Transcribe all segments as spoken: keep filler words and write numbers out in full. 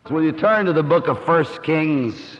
Will you turn to the book of First Kings?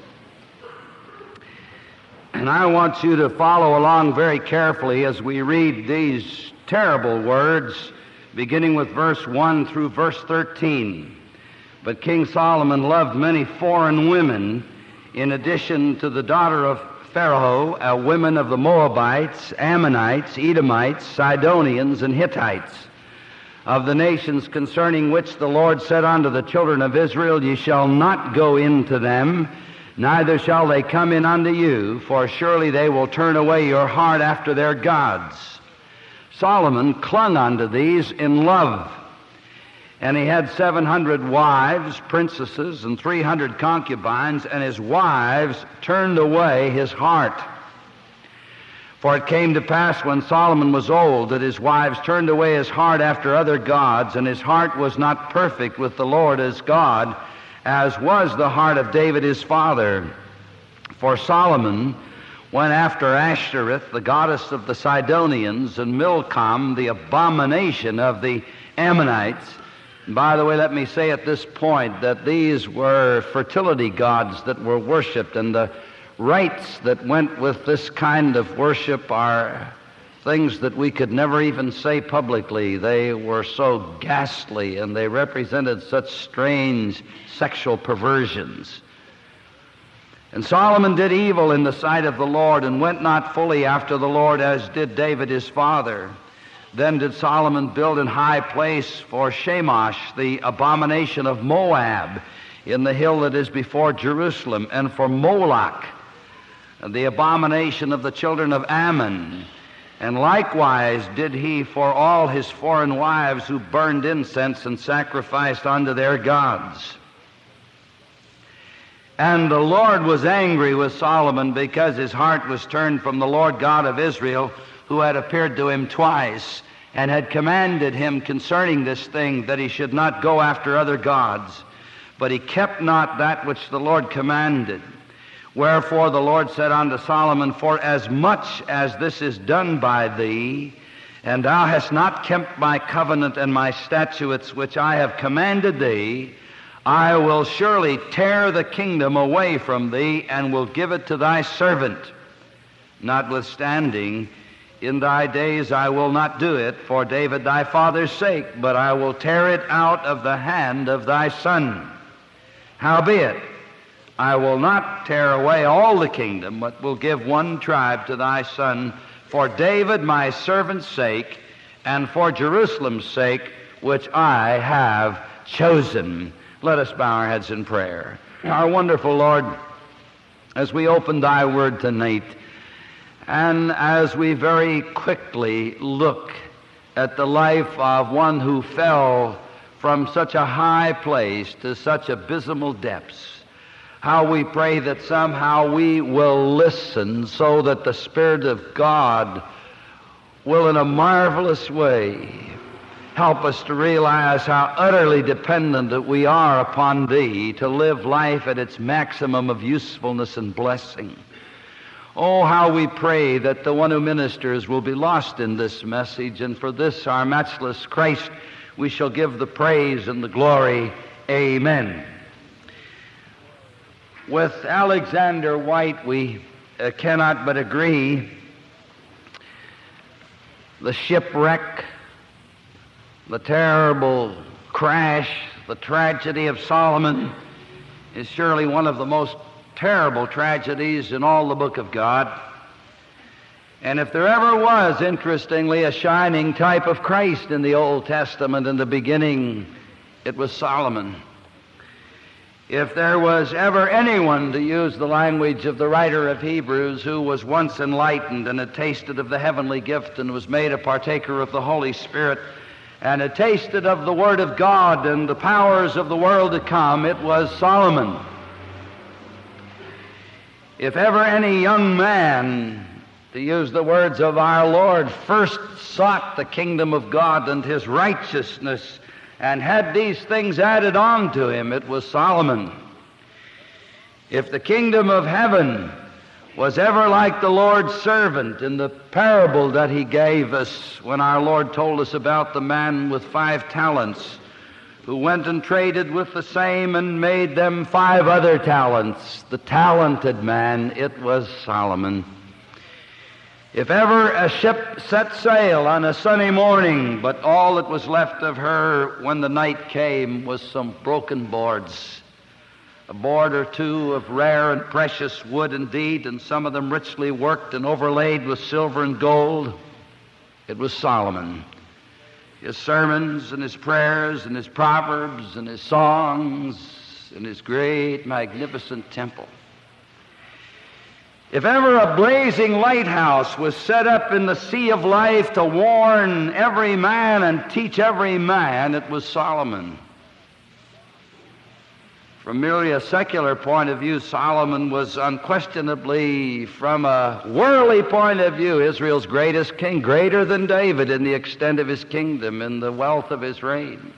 And I want you to follow along very carefully as we read these terrible words, beginning with verse one through verse thirteen. But King Solomon loved many foreign women, in addition to the daughter of Pharaoh, uh, women of the Moabites, Ammonites, Edomites, Sidonians, and Hittites, of the nations concerning which the Lord said unto the children of Israel, Ye shall not go into them, neither shall they come in unto you, for surely they will turn away your heart after their gods. Solomon clung unto these in love, and he had seven hundred wives, princesses, and three hundred concubines, and his wives turned away his heart. For it came to pass when Solomon was old that his wives turned away his heart after other gods, and his heart was not perfect with the Lord his God, as was the heart of David his father. For Solomon went after Ashtoreth, the goddess of the Sidonians, and Milcom, the abomination of the Ammonites. And by the way, let me say at this point that these were fertility gods that were worshipped, and the rites that went with this kind of worship are things that we could never even say publicly. They were so ghastly, and they represented such strange sexual perversions. And Solomon did evil in the sight of the Lord, and went not fully after the Lord, as did David his father. Then did Solomon build an high place for Chemosh, the abomination of Moab, in the hill that is before Jerusalem, and for Moloch, the abomination of the children of Ammon. And likewise did he for all his foreign wives who burned incense and sacrificed unto their gods. And the Lord was angry with Solomon, because his heart was turned from the Lord God of Israel, who had appeared to him twice, and had commanded him concerning this thing, that he should not go after other gods. But he kept not that which the Lord commanded. Wherefore the Lord said unto Solomon, For as much as this is done by thee, and thou hast not kept my covenant and my statutes which I have commanded thee, I will surely tear the kingdom away from thee, and will give it to thy servant. Notwithstanding, in thy days I will not do it for David thy father's sake, but I will tear it out of the hand of thy son. Howbeit, I will not tear away all the kingdom, but will give one tribe to thy son, for David my servant's sake, and for Jerusalem's sake, which I have chosen. Let us bow our heads in prayer. Our wonderful Lord, as we open thy word tonight, and as we very quickly look at the life of one who fell from such a high place to such abysmal depths, how we pray that somehow we will listen, so that the Spirit of God will in a marvelous way help us to realize how utterly dependent that we are upon Thee to live life at its maximum of usefulness and blessing. Oh, how we pray that the one who ministers will be lost in this message, and for this our matchless Christ we shall give the praise and the glory. Amen. With Alexander White, we uh, cannot but agree. The shipwreck, the terrible crash, the tragedy of Solomon is surely one of the most terrible tragedies in all the book of God. And if there ever was, interestingly, a shining type of Christ in the Old Testament in the beginning, it was Solomon. If there was ever anyone, to use the language of the writer of Hebrews, who was once enlightened and had tasted of the heavenly gift and was made a partaker of the Holy Spirit and had tasted of the Word of God and the powers of the world to come, it was Solomon. If ever any young man, to use the words of our Lord, first sought the kingdom of God and His righteousness, and had these things added on to him, it was Solomon. If the kingdom of heaven was ever like the Lord's servant in the parable that He gave us when our Lord told us about the man with five talents, who went and traded with the same and made them five other talents. The talented man, it was Solomon. If ever a ship set sail on a sunny morning, but all that was left of her when the night came was some broken boards, a board or two of rare and precious wood indeed, and some of them richly worked and overlaid with silver and gold, it was Solomon. His sermons and his prayers and his proverbs and his songs and his great, magnificent temple. If ever a blazing lighthouse was set up in the sea of life to warn every man and teach every man, it was Solomon. From merely a secular point of view, Solomon was unquestionably, from a worldly point of view, Israel's greatest king, greater than David in the extent of his kingdom and the wealth of his reign.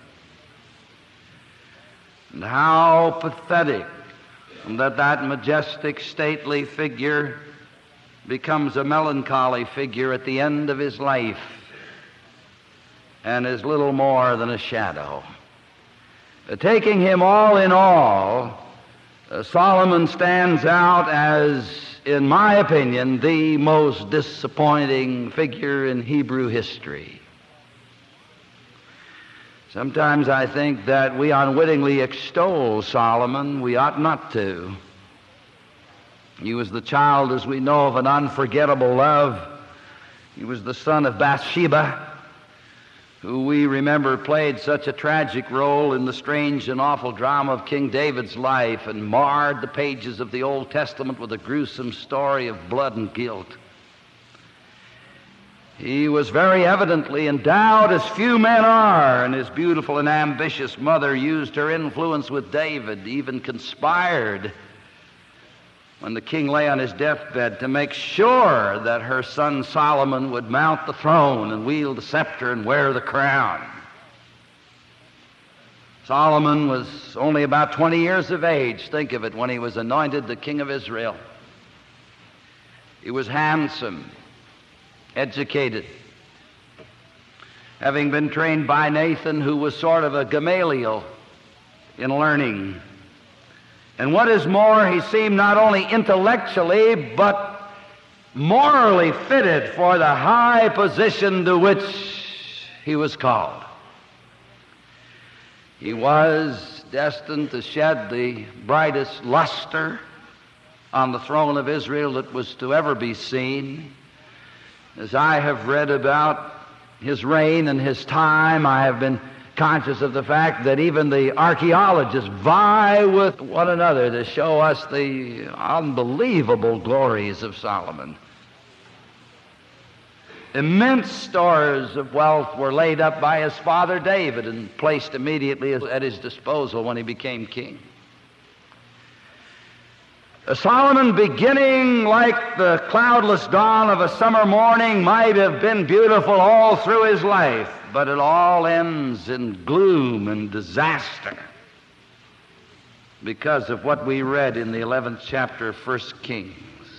And how pathetic that that majestic, stately figure becomes a melancholy figure at the end of his life and is little more than a shadow. Uh, taking him all in all, uh, Solomon stands out as, in my opinion, the most disappointing figure in Hebrew history. Sometimes I think that we unwittingly extol Solomon. We ought not to. He was the child, as we know, of an unforgettable love. He was the son of Bathsheba, who we remember played such a tragic role in the strange and awful drama of King David's life and marred the pages of the Old Testament with a gruesome story of blood and guilt. He was very evidently endowed as few men are, and his beautiful and ambitious mother used her influence with David, even conspired when the king lay on his deathbed to make sure that her son Solomon would mount the throne and wield the scepter and wear the crown. Solomon was only about twenty years of age, think of it, when he was anointed the king of Israel. He was handsome, educated, having been trained by Nathan, who was sort of a Gamaliel in learning. And what is more, he seemed not only intellectually, but morally fitted for the high position to which he was called. He was destined to shed the brightest luster on the throne of Israel that was to ever be seen. As I have read about his reign and his time, I have been conscious of the fact that even the archaeologists vie with one another to show us the unbelievable glories of Solomon. Immense stores of wealth were laid up by his father David and placed immediately at his disposal when he became king. Solomon, beginning like the cloudless dawn of a summer morning, might have been beautiful all through his life, but it all ends in gloom and disaster because of what we read in the eleventh chapter of First Kings.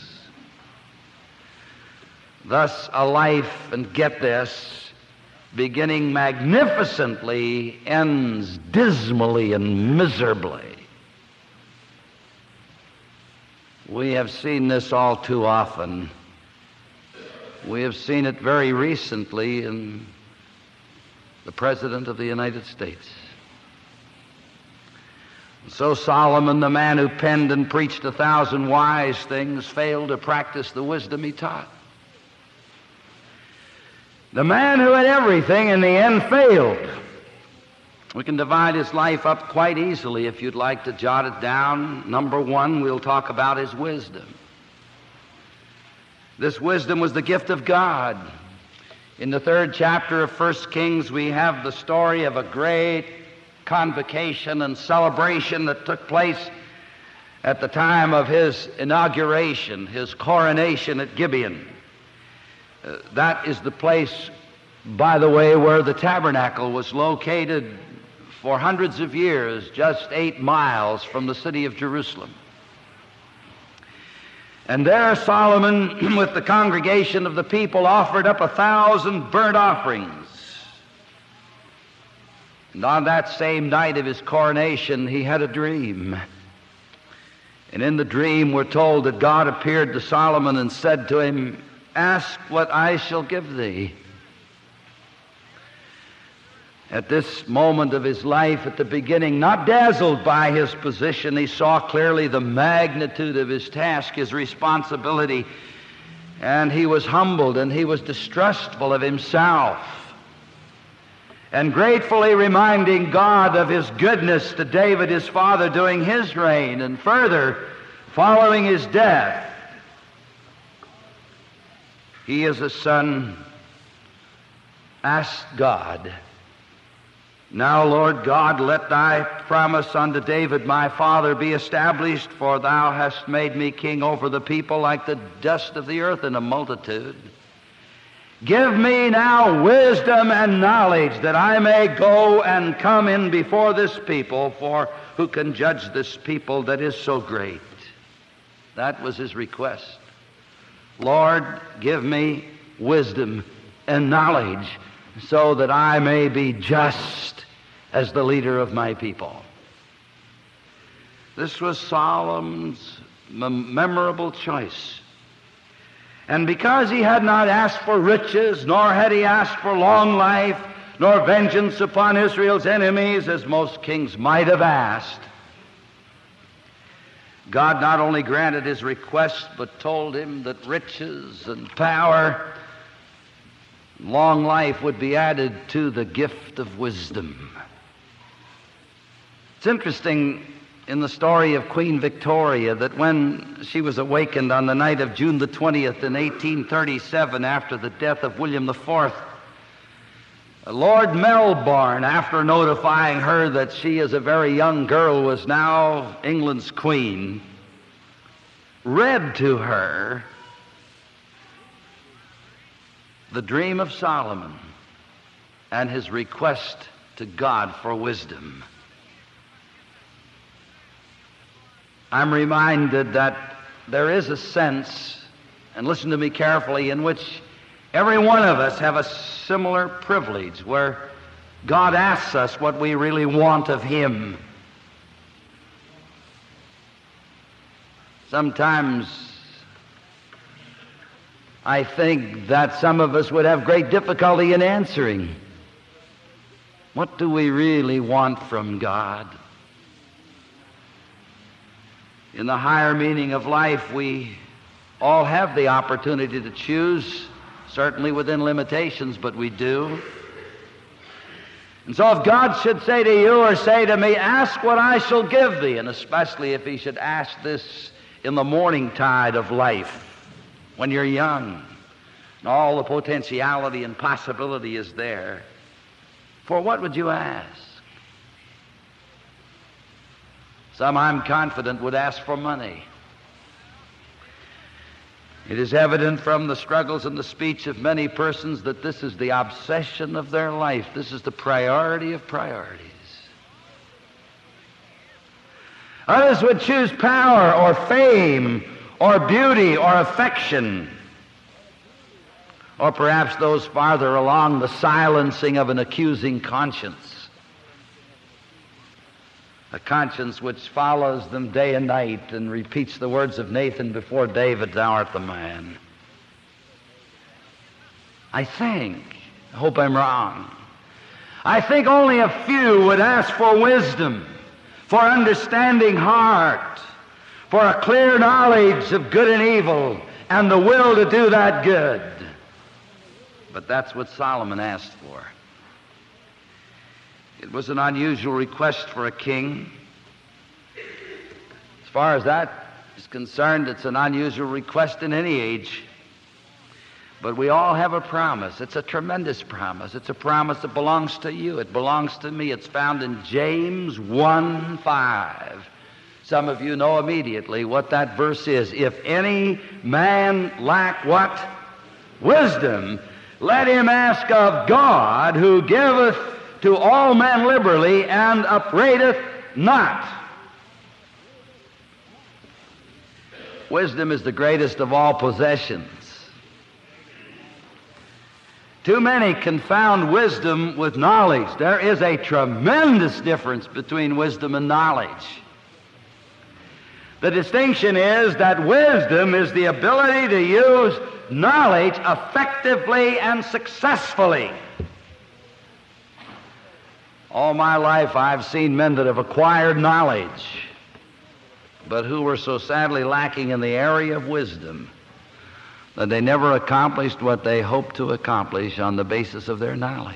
Thus, a life, and get this, beginning magnificently ends dismally and miserably. We have seen this all too often. We have seen it very recently in the President of the United States. So Solomon, the man who penned and preached a thousand wise things, failed to practice the wisdom he taught. The man who had everything in the end failed. We can divide his life up quite easily if you'd like to jot it down. Number one, we'll talk about his wisdom. This wisdom was the gift of God. In the third chapter of First Kings, we have the story of a great convocation and celebration that took place at the time of his inauguration, his coronation at Gibeon. Uh, that is the place, by the way, where the tabernacle was located for hundreds of years, just eight miles from the city of Jerusalem. And there Solomon, with the congregation of the people, offered up a thousand burnt offerings. And on that same night of his coronation, he had a dream. And in the dream, we're told that God appeared to Solomon and said to him, "Ask what I shall give thee." At this moment of his life, at the beginning, not dazzled by his position, he saw clearly the magnitude of his task, his responsibility, and he was humbled and he was distrustful of himself, and gratefully reminding God of his goodness to David, his father, during his reign, and further, following his death. He, as a son, asked God, "Now, Lord God, let thy promise unto David my father be established, for thou hast made me king over the people like the dust of the earth in a multitude. Give me now wisdom and knowledge, that I may go and come in before this people, for who can judge this people that is so great?" That was his request. Lord, give me wisdom and knowledge, so that I may be just as the leader of my people. This was Solomon's mem- memorable choice. And because he had not asked for riches, nor had he asked for long life, nor vengeance upon Israel's enemies, as most kings might have asked, God not only granted his request, but told him that riches and power, long life would be added to the gift of wisdom. It's interesting in the story of Queen Victoria that when she was awakened on the night of June the twentieth in eighteen thirty-seven, after the death of William the Fourth, Lord Melbourne, after notifying her that she as a very young girl was now England's queen, read to her the dream of Solomon and his request to God for wisdom. I'm reminded that there is a sense, and listen to me carefully, in which every one of us have a similar privilege where God asks us what we really want of him. Sometimes I think that some of us would have great difficulty in answering. What do we really want from God? In the higher meaning of life, we all have the opportunity to choose, certainly within limitations, but we do. And so if God should say to you or say to me, "Ask what I shall give thee," and especially if he should ask this in the morning tide of life, when you're young, and all the potentiality and possibility is there, for what would you ask? Some, I'm confident, would ask for money. It is evident from the struggles and the speech of many persons that this is the obsession of their life. This is the priority of priorities. Others would choose power or fame or beauty or affection, or perhaps those farther along, the silencing of an accusing conscience. A conscience which follows them day and night and repeats the words of Nathan before David, "Thou art the man." I think, I hope I'm wrong, I think only a few would ask for wisdom, for understanding heart, for a clear knowledge of good and evil, and the will to do that good. But that's what Solomon asked for. It was an unusual request for a king. As far as that is concerned, it's an unusual request in any age. But we all have a promise. It's a tremendous promise. It's a promise that belongs to you. It belongs to me. It's found in James one five. Some of you know immediately what that verse is. If any man lack what? Wisdom, let him ask of God, who giveth to all men liberally and upbraideth not. Wisdom is the greatest of all possessions. Too many confound wisdom with knowledge. There is a tremendous difference between wisdom and knowledge. The distinction is that wisdom is the ability to use knowledge effectively and successfully. All my life I've seen men that have acquired knowledge, but who were so sadly lacking in the area of wisdom that they never accomplished what they hoped to accomplish on the basis of their knowledge.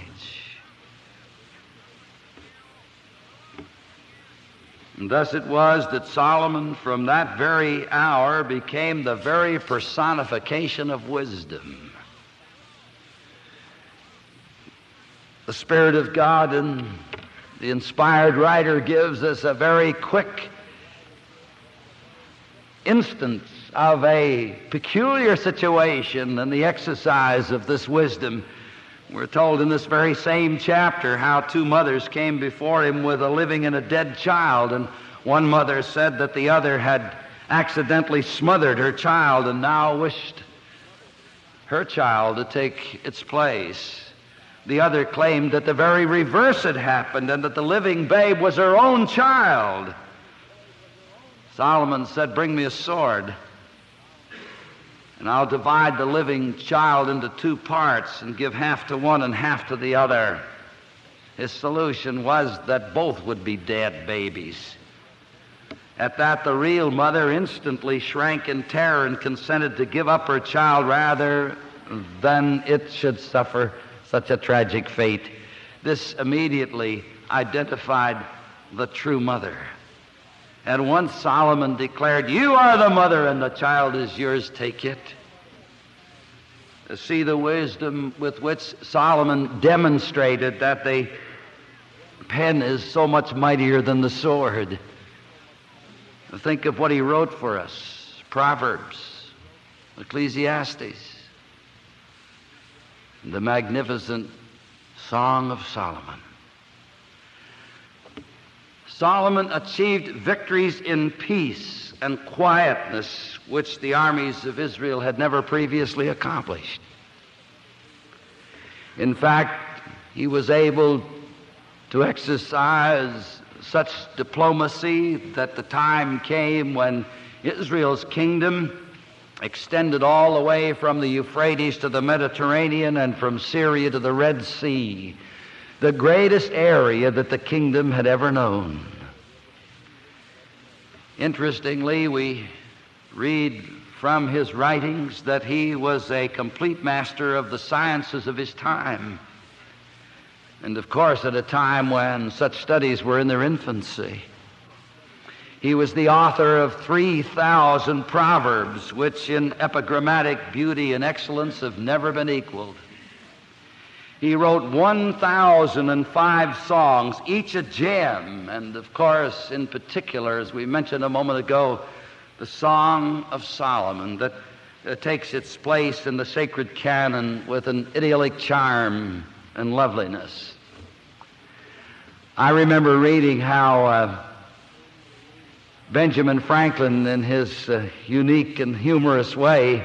And thus it was that Solomon from that very hour became the very personification of wisdom. The Spirit of God and the inspired writer gives us a very quick instance of a peculiar situation in the exercise of this wisdom. We're told in this very same chapter how two mothers came before him with a living and a dead child, and one mother said that the other had accidentally smothered her child and now wished her child to take its place. The other claimed that the very reverse had happened and that the living babe was her own child. Solomon said, "Bring me a sword, and I'll divide the living child into two parts and give half to one and half to the other." His solution was that both would be dead babies. At that, the real mother instantly shrank in terror and consented to give up her child rather than it should suffer such a tragic fate. This immediately identified the true mother. And once Solomon declared, "You are the mother and the child is yours, take it." See the wisdom with which Solomon demonstrated that the pen is so much mightier than the sword. Think of what he wrote for us: Proverbs, Ecclesiastes, the magnificent Song of Solomon. Solomon achieved victories in peace and quietness which the armies of Israel had never previously accomplished. In fact, he was able to exercise such diplomacy that the time came when Israel's kingdom extended all the way from the Euphrates to the Mediterranean and from Syria to the Red Sea, the greatest area that the kingdom had ever known. Interestingly, we read from his writings that he was a complete master of the sciences of his time. And of course, at a time when such studies were in their infancy. He was the author of three thousand proverbs, which in epigrammatic beauty and excellence have never been equaled. He wrote one thousand five songs, each a gem, and of course, in particular, as we mentioned a moment ago, the Song of Solomon that uh, takes its place in the sacred canon with an idyllic charm and loveliness. I remember reading how uh, Benjamin Franklin, in his uh, unique and humorous way,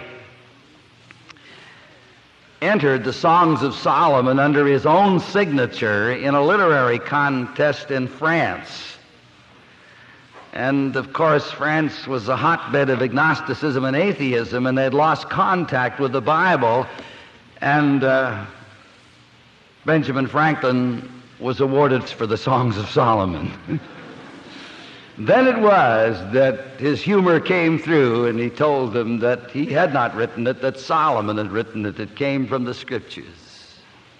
entered the Songs of Solomon under his own signature in a literary contest in France. And of course, France was a hotbed of agnosticism and atheism, and they'd lost contact with the Bible, and uh, Benjamin Franklin was awarded for the Songs of Solomon. Then it was that his humor came through, and he told them that he had not written it, that Solomon had written it. It came from the Scriptures.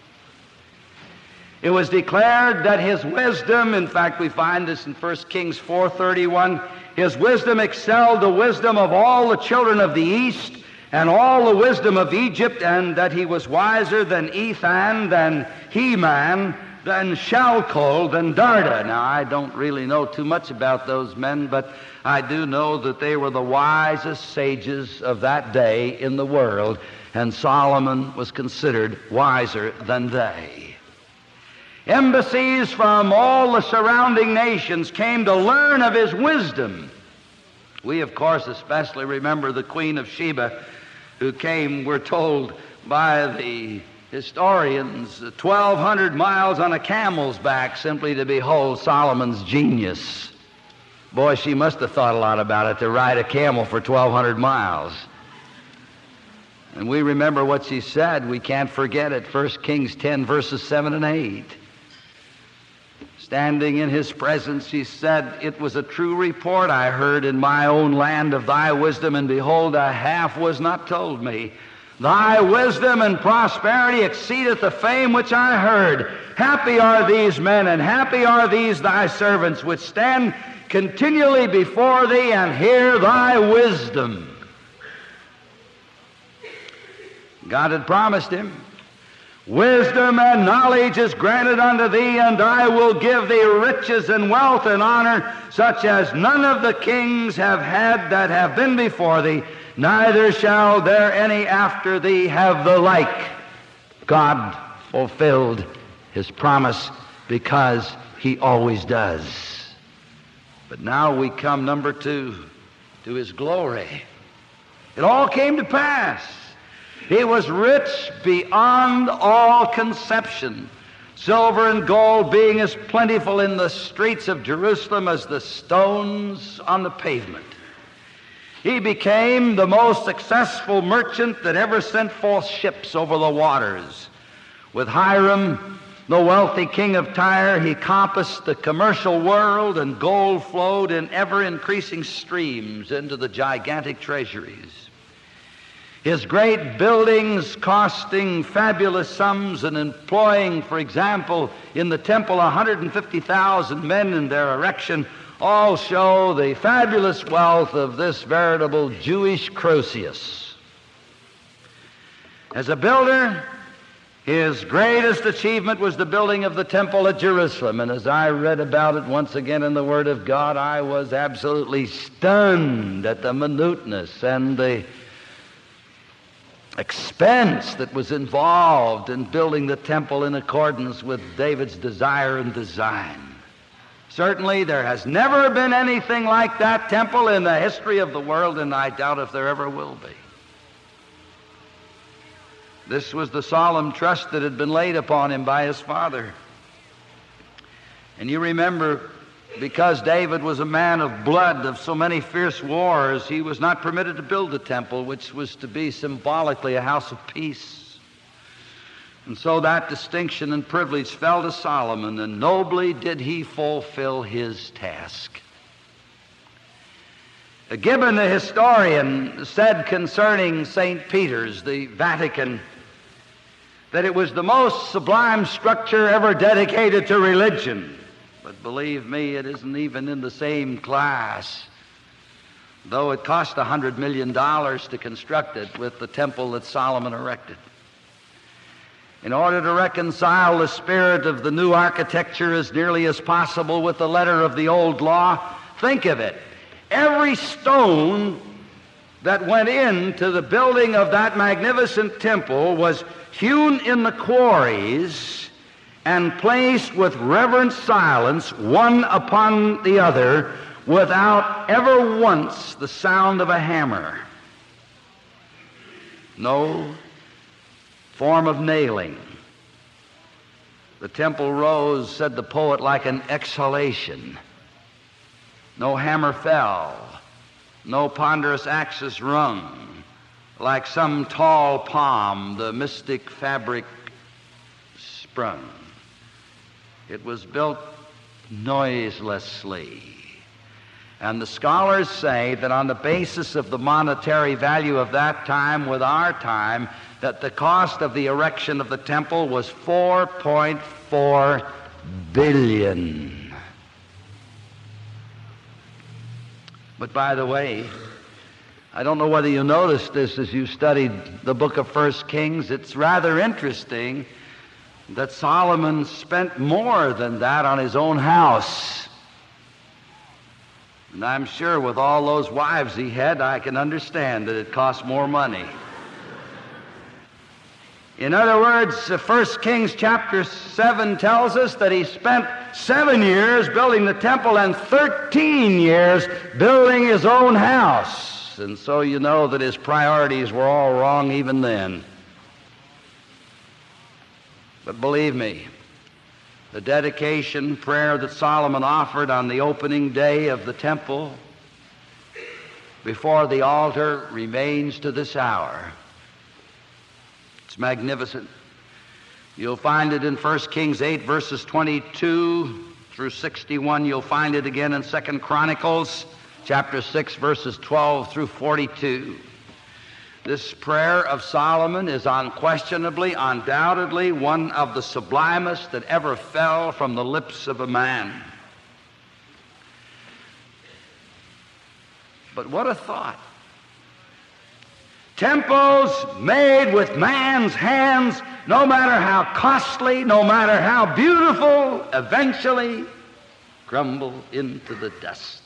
It was declared that his wisdom, in fact, we find this in First Kings four thirty-one, his wisdom excelled the wisdom of all the children of the East and all the wisdom of Egypt, and that he was wiser than Ethan, than Heman, than Shalcol, than Darda. Now, I don't really know too much about those men, but I do know that they were the wisest sages of that day in the world, and Solomon was considered wiser than they. Embassies from all the surrounding nations came to learn of his wisdom. We, of course, especially remember the Queen of Sheba, who came, we're told, by the historians twelve hundred miles on a camel's back simply to behold Solomon's genius. Boy, she must have thought a lot about it to ride a camel for twelve hundred miles. And we remember what she said. We can't forget it. First Kings ten, verses seven and eight. Standing in his presence, she said, "It was a true report I heard in my own land of thy wisdom, and behold, a half was not told me. Thy wisdom and prosperity exceedeth the fame which I heard. Happy are these men, and happy are these thy servants, which stand continually before thee and hear thy wisdom." God had promised him, "Wisdom and knowledge is granted unto thee, and I will give thee riches and wealth and honor, such as none of the kings have had that have been before thee, neither shall there any after thee have the like." God fulfilled his promise because he always does. But now we come, number two, to his glory. It all came to pass. He was rich beyond all conception, silver and gold being as plentiful in the streets of Jerusalem as the stones on the pavement. He became the most successful merchant that ever sent forth ships over the waters. With Hiram, the wealthy king of Tyre, he compassed the commercial world, and gold flowed in ever-increasing streams into the gigantic treasuries. His great buildings, costing fabulous sums and employing, for example, in the temple one hundred fifty thousand men in their erection, all show the fabulous wealth of this veritable Jewish Croesus. As a builder, his greatest achievement was the building of the temple at Jerusalem. And as I read about it once again in the Word of God, I was absolutely stunned at the minuteness and the expense that was involved in building the temple in accordance with David's desire and design. Certainly there has never been anything like that temple in the history of the world, and I doubt if there ever will be. This was the solemn trust that had been laid upon him by his father. And you remember, because David was a man of blood, of so many fierce wars, he was not permitted to build the temple, which was to be symbolically a house of peace. And so that distinction and privilege fell to Solomon, and nobly did he fulfill his task. Gibbon, the historian, said concerning Saint Peter's, the Vatican, that it was the most sublime structure ever dedicated to religion. But believe me, it isn't even in the same class, though it cost a hundred million dollars to construct it, with the temple that Solomon erected. In order to reconcile the spirit of the new architecture as nearly as possible with the letter of the old law, think of it. Every stone that went into the building of that magnificent temple was hewn in the quarries and placed with reverent silence one upon the other, without ever once the sound of a hammer. No form of nailing. The temple rose, said the poet, like an exhalation. No hammer fell. No ponderous axis rung. Like some tall palm, the mystic fabric sprung. It was built noiselessly. And the scholars say that on the basis of the monetary value of that time with our time, that the cost of the erection of the temple was four point four billion. But by the way, I don't know whether you noticed this as you studied the book of First Kings. It's rather interesting that Solomon spent more than that on his own house. And I'm sure with all those wives he had, I can understand that it cost more money. In other words, First Kings chapter seven tells us that he spent seven years building the temple and thirteen years building his own house. And so you know that his priorities were all wrong even then. But believe me, the dedication prayer that Solomon offered on the opening day of the temple before the altar remains to this hour. It's magnificent. You'll find it in First Kings eight, verses twenty-two through sixty-one. You'll find it again in Second Chronicles, chapter six, verses twelve through forty-two. This prayer of Solomon is unquestionably, undoubtedly, one of the sublimest that ever fell from the lips of a man. But what a thought. Temples made with man's hands, no matter how costly, no matter how beautiful, eventually crumble into the dust.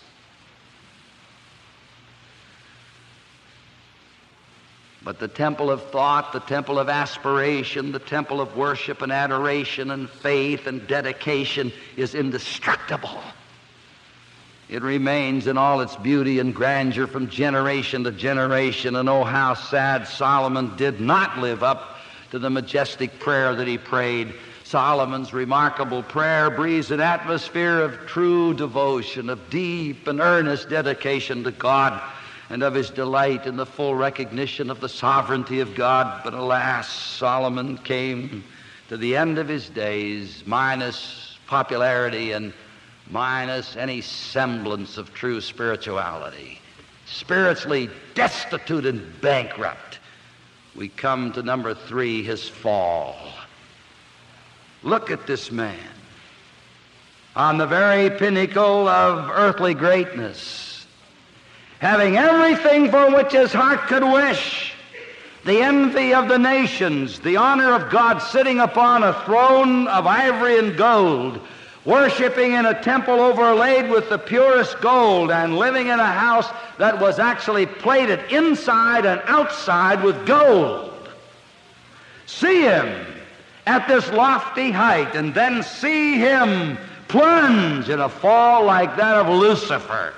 But the temple of thought, the temple of aspiration, the temple of worship and adoration and faith and dedication is indestructible. It remains in all its beauty and grandeur from generation to generation. And oh, how sad Solomon did not live up to the majestic prayer that he prayed. Solomon's remarkable prayer breathes an atmosphere of true devotion, of deep and earnest dedication to God, and of his delight in the full recognition of the sovereignty of God. But alas, Solomon came to the end of his days minus popularity and minus any semblance of true spirituality. Spiritually destitute and bankrupt. We come to number three, his fall. Look at this man on the very pinnacle of earthly greatness, having everything for which his heart could wish, the envy of the nations, the honor of God, sitting upon a throne of ivory and gold, worshiping in a temple overlaid with the purest gold, and living in a house that was actually plated inside and outside with gold. See him at this lofty height, and then see him plunge in a fall like that of Lucifer,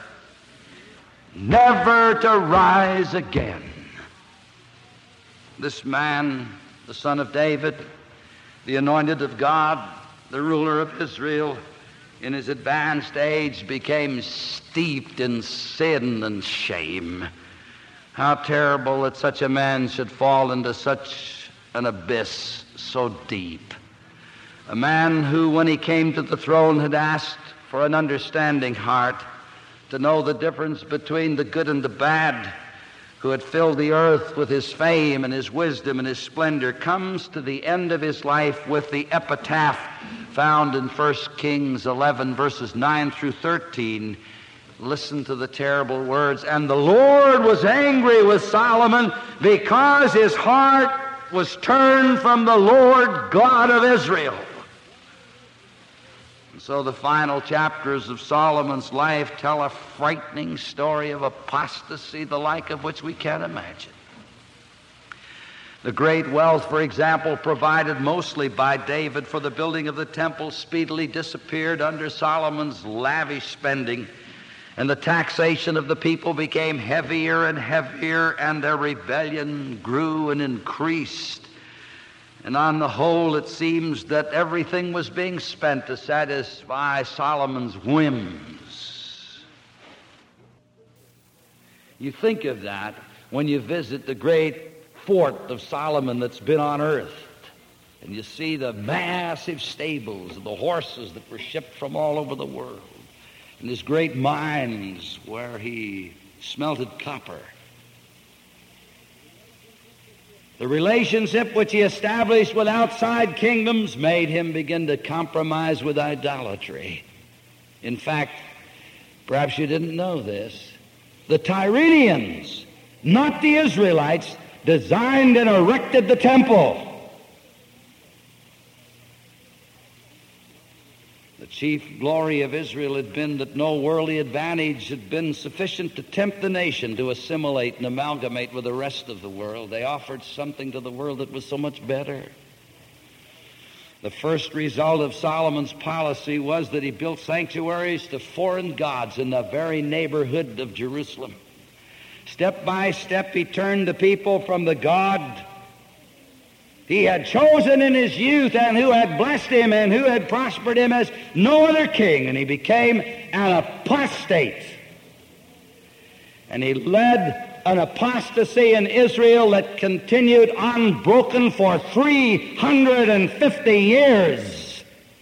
never to rise again. This man, the son of David, the anointed of God, the ruler of Israel, in his advanced age became steeped in sin and shame. How terrible that such a man should fall into such an abyss so deep. A man who, when he came to the throne, had asked for an understanding heart, to know the difference between the good and the bad, who had filled the earth with his fame and his wisdom and his splendor, comes to the end of his life with the epitaph found in First Kings eleven, verses nine through thirteen. Listen to the terrible words. And the Lord was angry with Solomon because his heart was turned from the Lord God of Israel. So the final chapters of Solomon's life tell a frightening story of apostasy, the like of which we can't imagine. The great wealth, for example, provided mostly by David for the building of the temple speedily disappeared under Solomon's lavish spending, and the taxation of the people became heavier and heavier, and their rebellion grew and increased. And on the whole, it seems that everything was being spent to satisfy Solomon's whims. You think of that when you visit the great fort of Solomon that's been unearthed, and you see the massive stables of the horses that were shipped from all over the world, and his great mines where he smelted copper. The relationship which he established with outside kingdoms made him begin to compromise with idolatry. In fact, perhaps you didn't know this, the Tyrians, not the Israelites, designed and erected the temple. The chief glory of Israel had been that no worldly advantage had been sufficient to tempt the nation to assimilate and amalgamate with the rest of the world. They offered something to the world that was so much better. The first result of Solomon's policy was that he built sanctuaries to foreign gods in the very neighborhood of Jerusalem. Step by step, he turned the people from the God he had chosen in his youth, and who had blessed him, and who had prospered him as no other king, and he became an apostate. And he led an apostasy in Israel that continued unbroken for three hundred fifty years.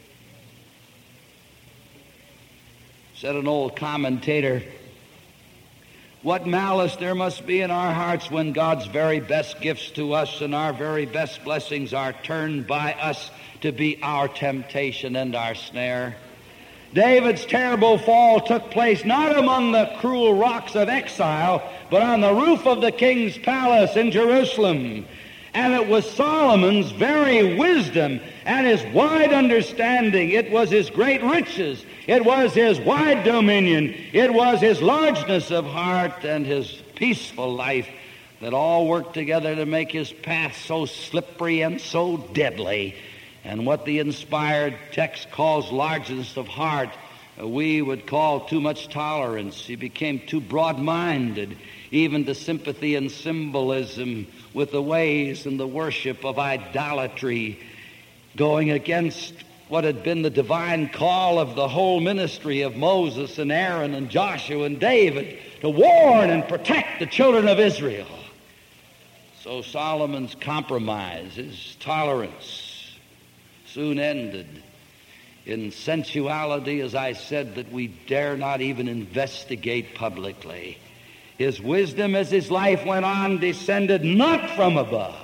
Said an old commentator, what malice there must be in our hearts when God's very best gifts to us and our very best blessings are turned by us to be our temptation and our snare. David's terrible fall took place not among the cruel rocks of exile, but on the roof of the king's palace in Jerusalem. And it was Solomon's very wisdom and his wide understanding. It was his great riches. It was his wide dominion. It was his largeness of heart and his peaceful life that all worked together to make his path so slippery and so deadly. And what the inspired text calls largeness of heart, we would call too much tolerance. He became too broad-minded, even to sympathy and symbolism with the ways and the worship of idolatry, going against what had been the divine call of the whole ministry of Moses and Aaron and Joshua and David to warn and protect the children of Israel. So Solomon's compromise, his tolerance, soon ended in sensuality, as I said, that we dare not even investigate publicly. His wisdom, as his life went on, descended not from above.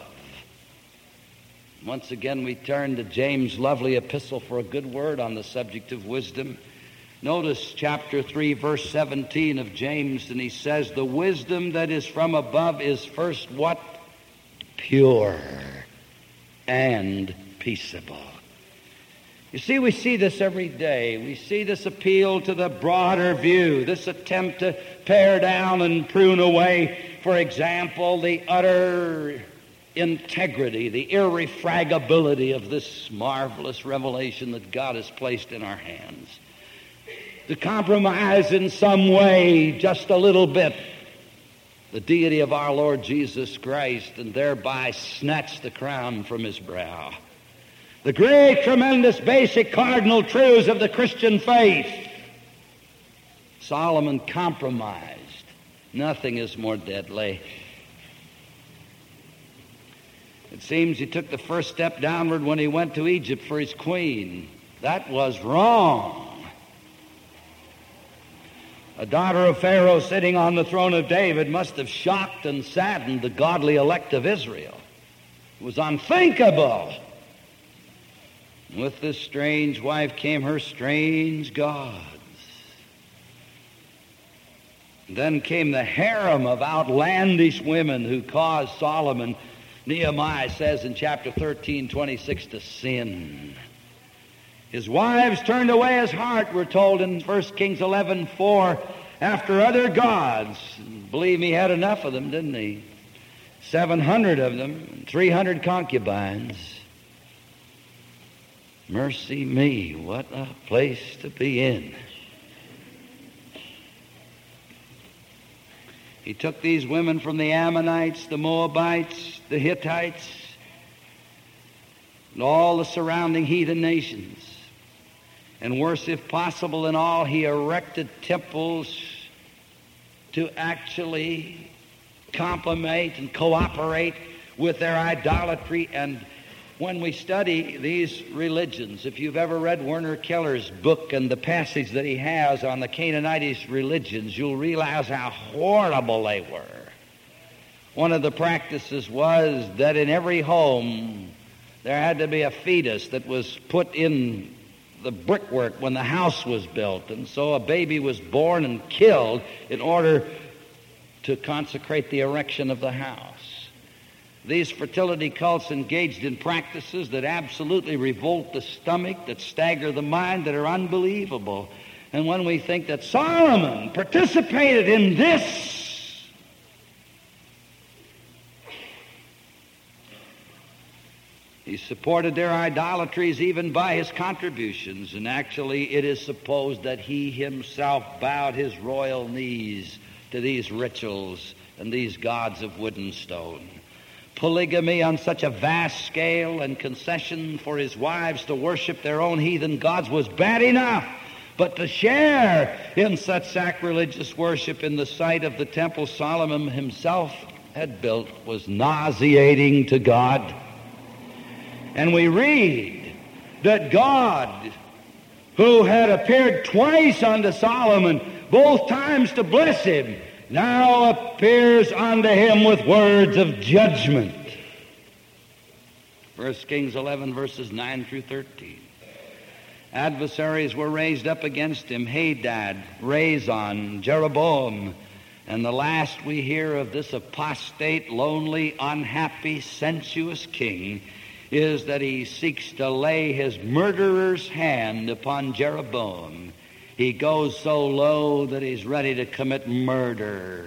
Once again, we turn to James' lovely epistle for a good word on the subject of wisdom. Notice chapter three, verse seventeen of James, and he says, the wisdom that is from above is first what? Pure and peaceable. You see, we see this every day. We see this appeal to the broader view, this attempt to pare down and prune away, for example, the utter integrity, the irrefragability of this marvelous revelation that God has placed in our hands. To compromise in some way, just a little bit, the deity of our Lord Jesus Christ, and thereby snatch the crown from his brow. The great, tremendous, basic cardinal truths of the Christian faith. Solomon compromised. Nothing is more deadly. It seems he took the first step downward when he went to Egypt for his queen. That was wrong. A daughter of Pharaoh sitting on the throne of David must have shocked and saddened the godly elect of Israel. It was unthinkable. With this strange wife came her strange gods. Then came the harem of outlandish women who caused Solomon, Nehemiah says in chapter thirteen, twenty-six, to sin. His wives turned away his heart, we're told in First Kings eleven four, after other gods. Believe me, he had enough of them, didn't he? seven hundred of them, three hundred concubines. Mercy me, what a place to be in. He took these women from the Ammonites, the Moabites, the Hittites, and all the surrounding heathen nations. And worse, if possible in all, he erected temples to actually complement and cooperate with their idolatry. And when we study these religions, if you've ever read Werner Keller's book and the passage that he has on the Canaanitish religions, you'll realize how horrible they were. One of the practices was that in every home there had to be a fetus that was put in the brickwork when the house was built, and so a baby was born and killed in order to consecrate the erection of the house. These fertility cults engaged in practices that absolutely revolt the stomach, that stagger the mind, that are unbelievable. And when we think that Solomon participated in this, he supported their idolatries even by his contributions, and actually it is supposed that he himself bowed his royal knees to these rituals and these gods of wood and stone. polygamy on such a vast scale and concession for his wives to worship their own heathen gods was bad enough. But to share in such sacrilegious worship in the sight of the temple Solomon himself had built was nauseating to God. And we read that God, who had appeared twice unto Solomon, both times to bless him, now appears unto him with words of judgment. First Kings eleven, verses nine through thirteen. Adversaries were raised up against him, Hadad, Rezon, Jeroboam, and the last we hear of this apostate, lonely, unhappy, sensuous king is that he seeks to lay his murderer's hand upon Jeroboam. He goes so low that he's ready to commit murder.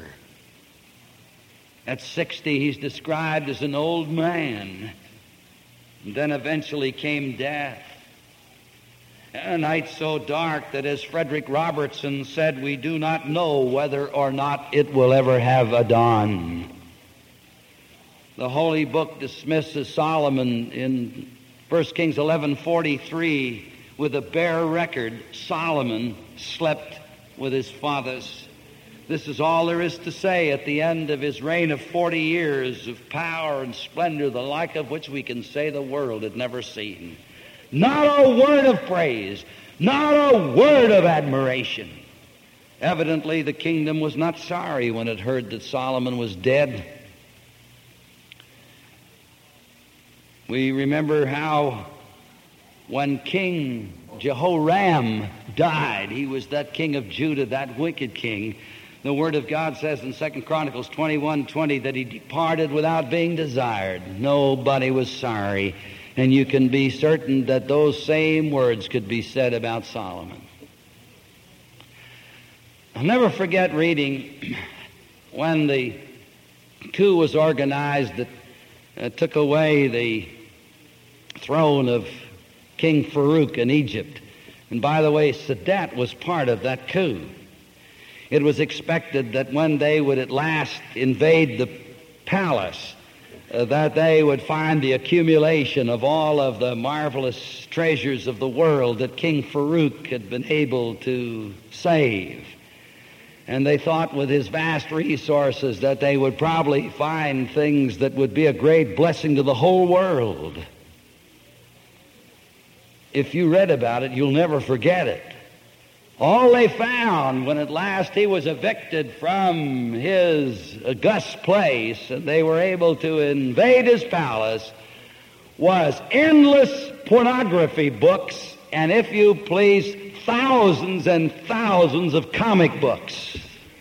At sixty, he's described as an old man. And then eventually came death. A night so dark that, as Frederick Robertson said, we do not know whether or not it will ever have a dawn. The Holy Book dismisses Solomon in First Kings eleven forty-three with a bare record. Solomon slept with his fathers. This is all there is to say at the end of his reign of forty years of power and splendor, the like of which we can say the world had never seen. Not a word of praise, not a word of admiration. Evidently, the kingdom was not sorry when it heard that Solomon was dead. We remember how when King Jehoram died, he was that king of Judah, that wicked king. The Word of God says in Second Chronicles twenty-one twenty that he departed without being desired. Nobody was sorry. And you can be certain that those same words could be said about Solomon. I'll never forget reading when the coup was organized that uh, took away the throne of King Farouk in Egypt. And by the way, Sadat was part of that coup. It was expected that when they would at last invade the palace, Uh, that they would find the accumulation of all of the marvelous treasures of the world that King Farouk had been able to save. And they thought with his vast resources that they would probably find things that would be a great blessing to the whole world. If you read about it, you'll never forget it. All they found when at last he was evicted from his august place and they were able to invade his palace was endless pornography books and, if you please, thousands and thousands of comic books.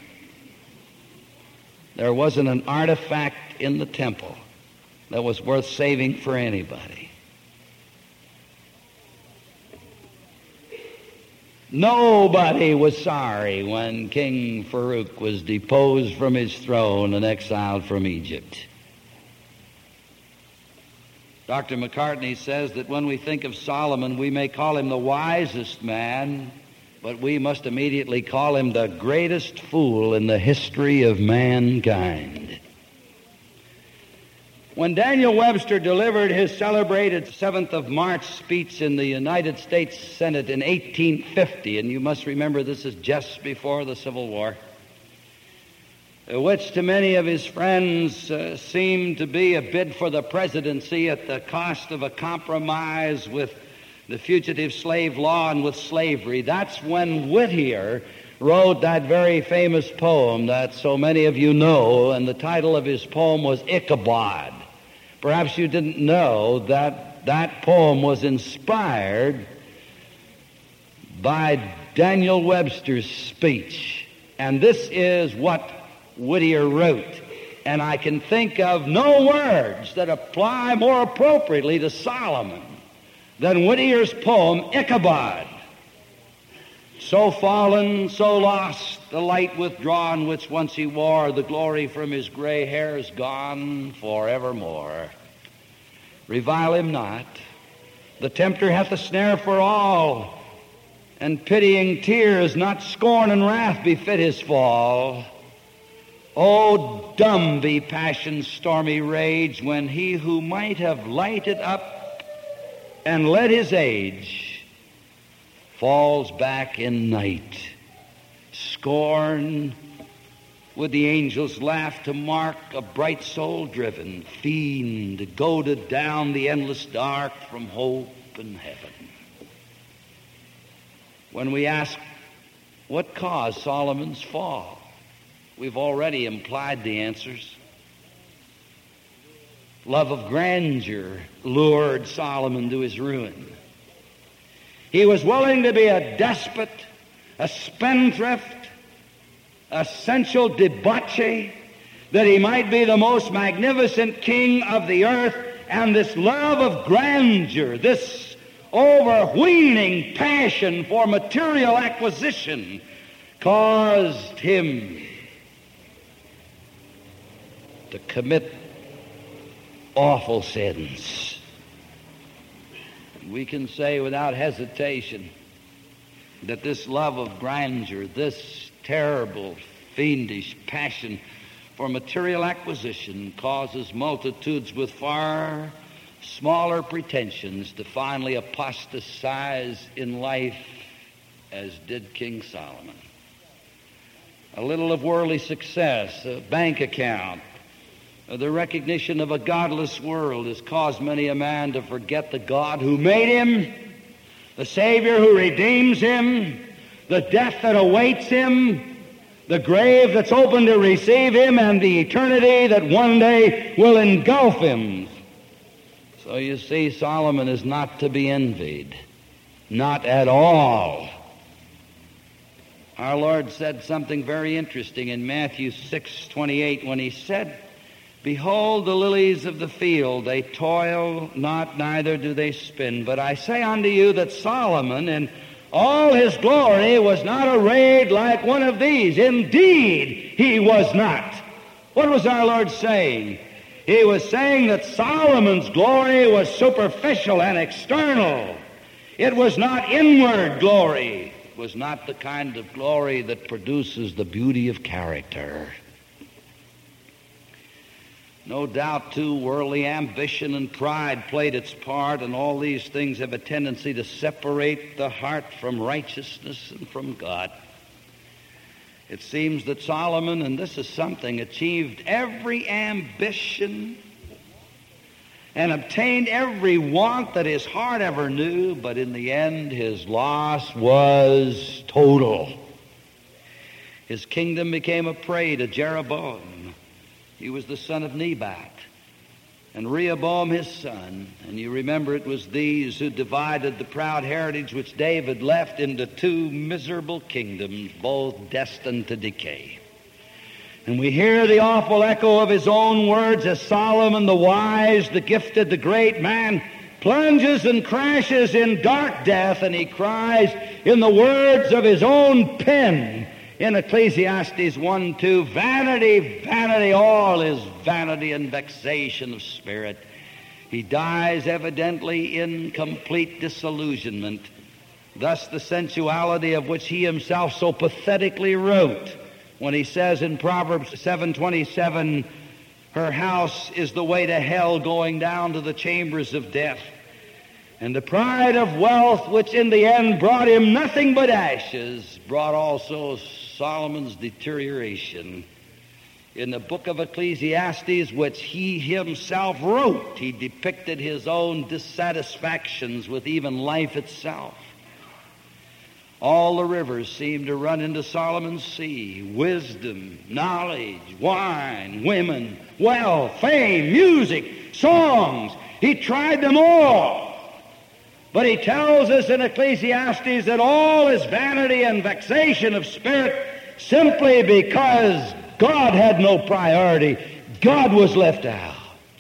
There wasn't an artifact in the temple that was worth saving for anybody. Nobody was sorry when King Farouk was deposed from his throne and exiled from Egypt. Doctor McCartney says that when we think of Solomon, we may call him the wisest man, but we must immediately call him the greatest fool in the history of mankind. When Daniel Webster delivered his celebrated seventh of March speech in the United States Senate in eighteen fifty, and you must remember this is just before the Civil War, which to many of his friends uh, seemed to be a bid for the presidency at the cost of a compromise with the fugitive slave law and with slavery, that's when Whittier wrote that very famous poem that so many of you know, and the title of his poem was Ichabod. Perhaps you didn't know that that poem was inspired by Daniel Webster's speech. And this is what Whittier wrote. And I can think of no words that apply more appropriately to Solomon than Whittier's poem, Ichabod. So fallen, so lost, the light withdrawn which once he wore, the glory from his gray hair is gone forevermore. Revile him not. The tempter hath a snare for all, and pitying tears, not scorn and wrath, befit his fall. Oh, dumb be passion's stormy rage, when he who might have lighted up and led his age falls back in night. Scorn would the angels laugh to mark a bright soul driven, fiend goaded down the endless dark from hope and heaven. When we ask what caused Solomon's fall, we've already implied the answers. Love of grandeur lured Solomon to his ruin. He was willing to be a despot, a spendthrift, a sensual debauchee, that he might be the most magnificent king of the earth. And this love of grandeur, this overweening passion for material acquisition, caused him to commit awful sins. We can say without hesitation that this love of grandeur, this terrible, fiendish passion for material acquisition, causes multitudes with far smaller pretensions to finally apostatize in life, as did King Solomon. A little of worldly success, a bank account, the recognition of a godless world has caused many a man to forget the God who made him, the Savior who redeems him, the death that awaits him, the grave that's open to receive him, and the eternity that one day will engulf him. So you see, Solomon is not to be envied, not at all. Our Lord said something very interesting in Matthew six twenty-eight when he said, "Behold the lilies of the field, they toil not, neither do they spin. But I say unto you that Solomon in all his glory was not arrayed like one of these. Indeed, he was not." What was our Lord saying? He was saying that Solomon's glory was superficial and external. It was not inward glory. It was not the kind of glory that produces the beauty of character. No doubt, too, worldly ambition and pride played its part, and all these things have a tendency to separate the heart from righteousness and from God. It seems that Solomon, and this is something, achieved every ambition and obtained every want that his heart ever knew, but in the end his loss was total. His kingdom became a prey to Jeroboam. He was the son of Nebat, and Rehoboam his son. And you remember it was these who divided the proud heritage which David left into two miserable kingdoms, both destined to decay. And we hear the awful echo of his own words as Solomon, the wise, the gifted, the great man, plunges and crashes in dark death, and he cries in the words of his own pen, in Ecclesiastes one two, "Vanity, vanity, all is vanity and vexation of spirit." He dies evidently in complete disillusionment. Thus the sensuality of which he himself so pathetically wrote when he says in Proverbs seven twenty-seven, "Her house is the way to hell, going down to the chambers of death." And the pride of wealth, which in the end brought him nothing but ashes, brought also Solomon's deterioration. In the book of Ecclesiastes, which he himself wrote, he depicted his own dissatisfactions with even life itself. All the rivers seemed to run into Solomon's sea: wisdom, knowledge, wine, women, wealth, fame, music, songs. He tried them all. But he tells us in Ecclesiastes that all is vanity and vexation of spirit simply because God had no priority. God was left out.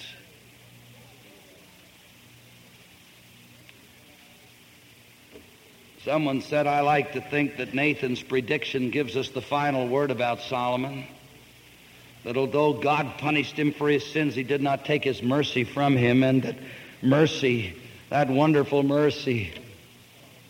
Someone said, "I like to think that Nathan's prediction gives us the final word about Solomon, that although God punished him for his sins, he did not take his mercy from him, and that mercy, that wonderful mercy,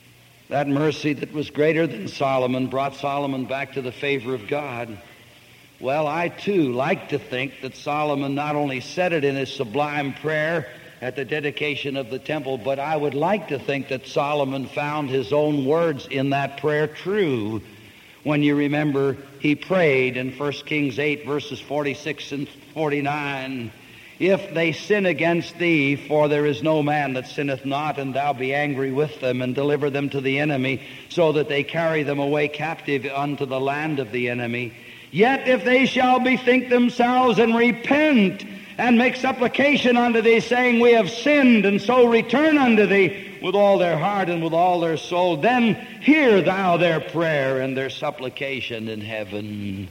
that mercy that was greater than Solomon, brought Solomon back to the favor of God. Well, I too like to think that Solomon not only said it in his sublime prayer at the dedication of the temple, but I would like to think that Solomon found his own words in that prayer true. When you remember, he prayed in First Kings eight, verses forty-six and forty-nine, "If they sin against thee, for there is no man that sinneth not, and thou be angry with them, and deliver them to the enemy, so that they carry them away captive unto the land of the enemy. Yet if they shall bethink themselves and repent, and make supplication unto thee, saying, We have sinned, and so return unto thee with all their heart and with all their soul, then hear thou their prayer and their supplication in heaven."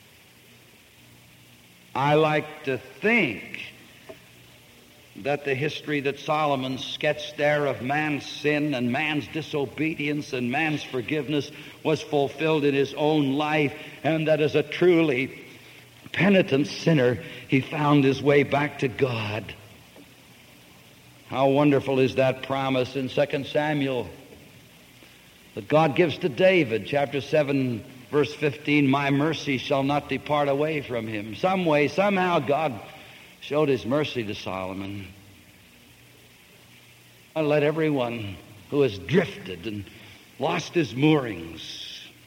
I like to think that the history that Solomon sketched there of man's sin and man's disobedience and man's forgiveness was fulfilled in his own life, and that as a truly penitent sinner, he found his way back to God. How wonderful is that promise in Second Samuel that God gives to David, chapter seven, verse fifteen, "My mercy shall not depart away from him." Some way, somehow, God showed his mercy to Solomon. I let everyone who has drifted and lost his moorings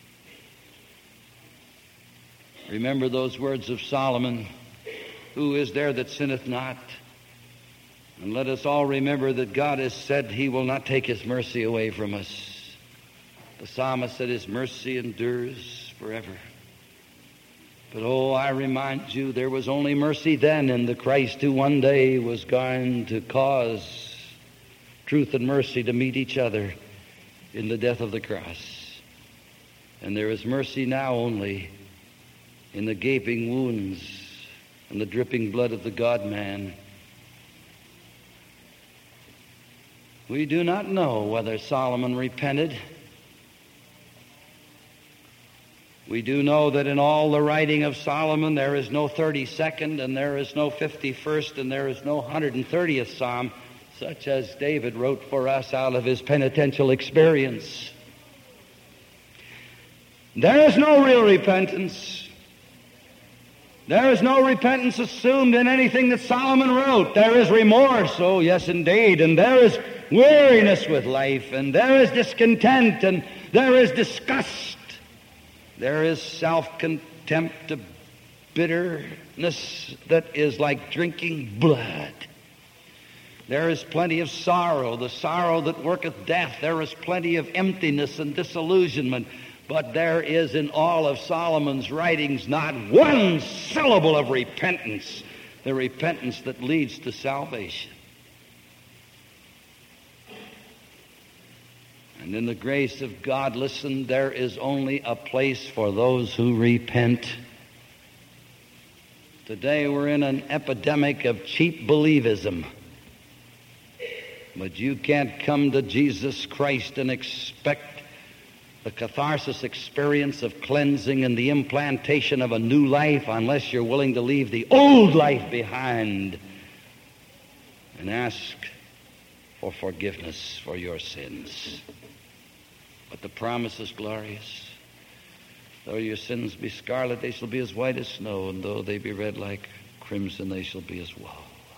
remember those words of Solomon, "Who is there that sinneth not?" And let us all remember that God has said he will not take his mercy away from us. The psalmist said his mercy endures forever. But oh, I remind you, there was only mercy then in the Christ who one day was going to cause truth and mercy to meet each other in the death of the cross. And there is mercy now only in the gaping wounds and the dripping blood of the God-man. We do not know whether Solomon repented. We do know that in all the writing of Solomon there is no thirty-second, and there is no fifty-first, and there is no one hundred thirtieth psalm, such as David wrote for us out of his penitential experience. There is no real repentance. There is no repentance assumed in anything that Solomon wrote. There is remorse, oh yes indeed, and there is weariness with life, and there is discontent, and there is disgust. There is self-contempt, a bitterness that is like drinking blood. There is plenty of sorrow, the sorrow that worketh death. There is plenty of emptiness and disillusionment. But there is in all of Solomon's writings not one syllable of repentance, the repentance that leads to salvation. And in the grace of God, listen, there is only a place for those who repent. Today we're in an epidemic of cheap believism. But you can't come to Jesus Christ and expect the catharsis experience of cleansing and the implantation of a new life unless you're willing to leave the old life behind and ask for forgiveness for your sins. But the promise is glorious. Though your sins be scarlet, they shall be as white as snow, and though they be red like crimson, they shall be as wool.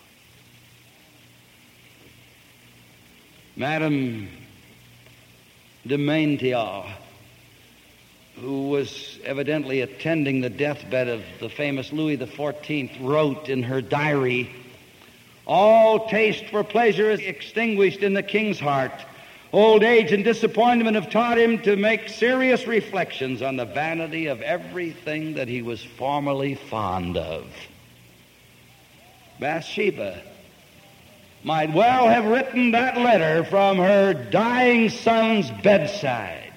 Madame de Maintenon, who was evidently attending the deathbed of the famous Louis the fourteenth, wrote in her diary, "All taste for pleasure is extinguished in the king's heart. Old age and disappointment have taught him to make serious reflections on the vanity of everything that he was formerly fond of." Bathsheba might well have written that letter from her dying son's bedside.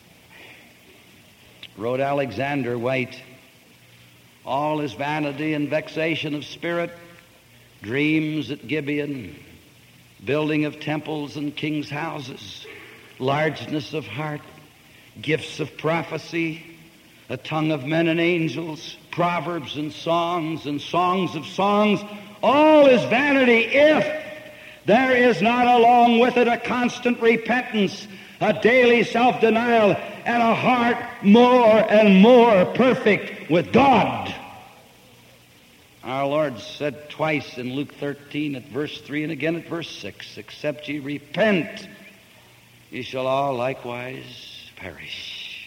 Wrote Alexander White, "All is vanity and vexation of spirit, dreams at Gibeon, building of temples and kings' houses, largeness of heart, gifts of prophecy, a tongue of men and angels, proverbs and songs and songs of songs. All is vanity if there is not along with it a constant repentance, a daily self-denial, and a heart more and more perfect with God. Our Lord said twice in Luke thirteen at verse three and again at verse six, except ye repent, ye shall all likewise perish.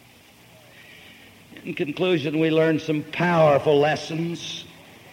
In conclusion, we learn some powerful lessons.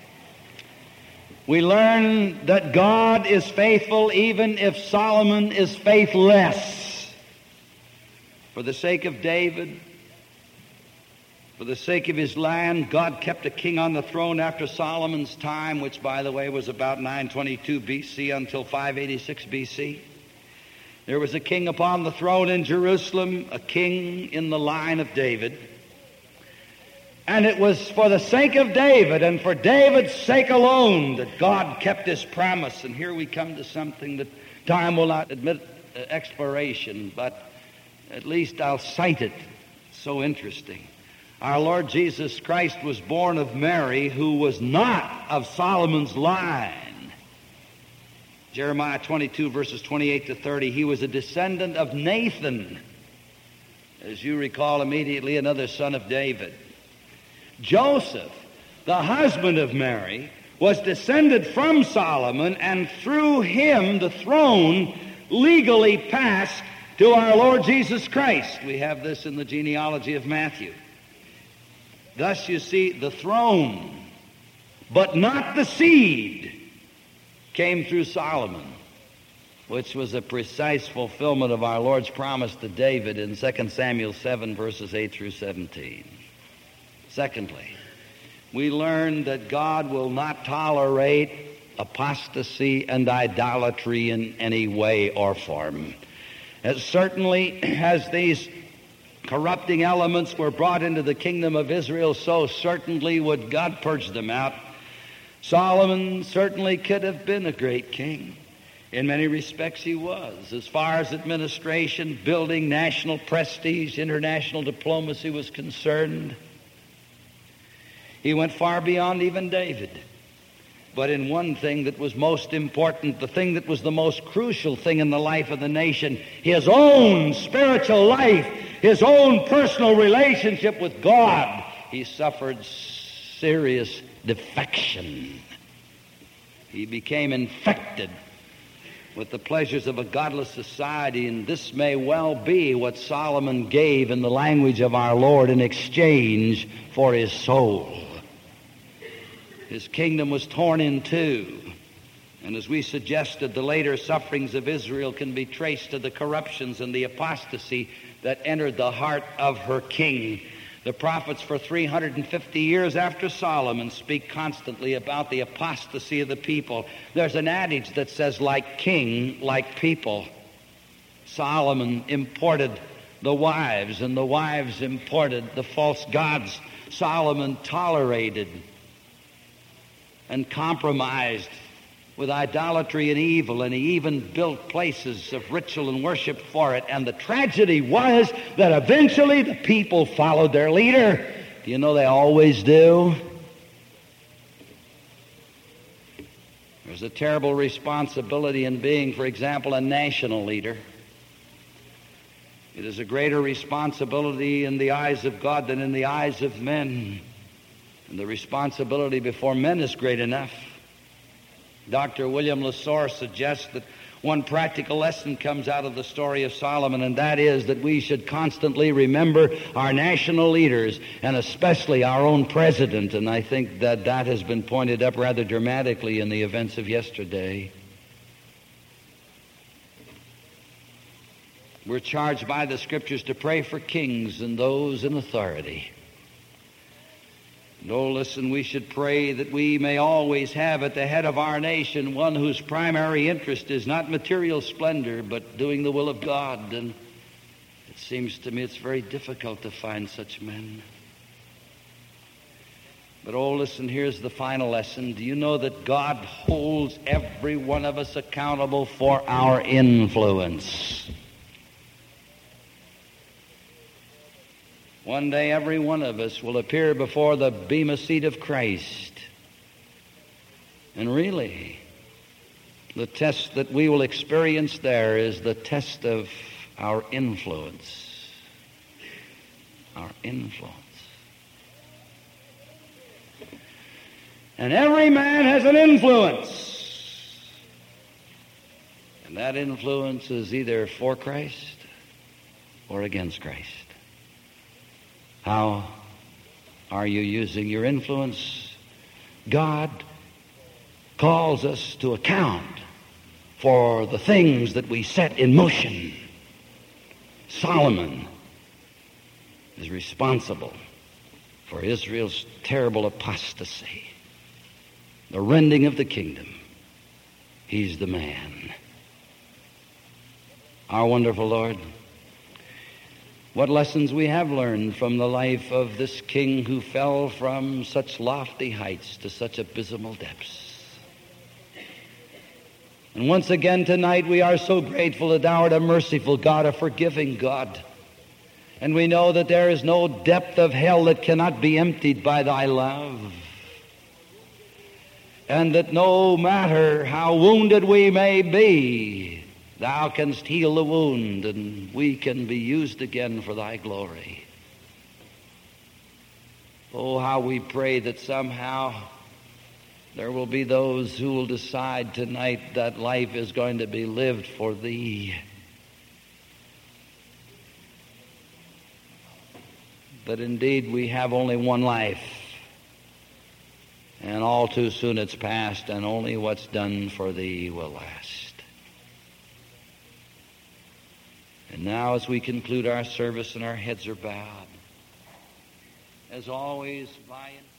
We learn that God is faithful even if Solomon is faithless. For the sake of David, for the sake of his land, God kept a king on the throne after Solomon's time, which, by the way, was about nine twenty-two B C until five eighty-six B C. There was a king upon the throne in Jerusalem, a king in the line of David. And it was for the sake of David and for David's sake alone that God kept his promise. And here we come to something that time will not admit uh, exploration, but at least I'll cite it. It's so interesting. Our Lord Jesus Christ was born of Mary, who was not of Solomon's line. Jeremiah twenty-two, verses twenty-eight to thirty, he was a descendant of Nathan, as you recall immediately, another son of David. Joseph, the husband of Mary, was descended from Solomon, and through him the throne legally passed to our Lord Jesus Christ. We have this in the genealogy of Matthew. Thus you see, the throne, but not the seed, came through Solomon, which was a precise fulfillment of our Lord's promise to David in Second Samuel seven, verses eight through seventeen. Secondly, we learn that God will not tolerate apostasy and idolatry in any way or form. As certainly as these corrupting elements were brought into the kingdom of Israel, so certainly would God purge them out. Solomon certainly could have been a great king. In many respects he was. As far as administration, building, national prestige, international diplomacy was concerned, he went far beyond even David. But in one thing that was most important, the thing that was the most crucial thing in the life of the nation, his own spiritual life, his own personal relationship with God, he suffered serious defection. He became infected with the pleasures of a godless society, and this may well be what Solomon gave in the language of our Lord in exchange for his soul. His kingdom was torn in two, and as we suggested, the later sufferings of Israel can be traced to the corruptions and the apostasy that entered the heart of her king. The prophets for three hundred fifty years after Solomon speak constantly about the apostasy of the people. There's an adage that says, like king, like people. Solomon imported the wives, and the wives imported the false gods. Solomon tolerated and compromised with idolatry and evil, and he even built places of ritual and worship for it. And the tragedy was that eventually the people followed their leader. Do you know they always do? There's a terrible responsibility in being, for example, a national leader. It is a greater responsibility in the eyes of God than in the eyes of men. And the responsibility before men is great enough. Doctor William Lasore suggests that one practical lesson comes out of the story of Solomon, and that is that we should constantly remember our national leaders, and especially our own president. And I think that that has been pointed up rather dramatically in the events of yesterday. We're charged by the Scriptures to pray for kings and those in authority. No, listen, we should pray that we may always have at the head of our nation one whose primary interest is not material splendor, but doing the will of God. And it seems to me it's very difficult to find such men. But oh, listen, here's the final lesson. Do you know that God holds every one of us accountable for our influence? One day every one of us will appear before the bema seat of Christ. And really, the test that we will experience there is the test of our influence. Our influence. And every man has an influence. And that influence is either for Christ or against Christ. How are you using your influence? God calls us to account for the things that we set in motion. Solomon is responsible for Israel's terrible apostasy, the rending of the kingdom. He's the man. Our wonderful Lord, what lessons we have learned from the life of this king who fell from such lofty heights to such abysmal depths. And once again tonight we are so grateful that thou art a merciful God, a forgiving God. And we know that there is no depth of hell that cannot be emptied by thy love. And that no matter how wounded we may be, thou canst heal the wound, and we can be used again for thy glory. Oh, how we pray that somehow there will be those who will decide tonight that life is going to be lived for thee. But indeed we have only one life, and all too soon it's past, and only what's done for thee will last. And now as we conclude our service and our heads are bowed, as always, by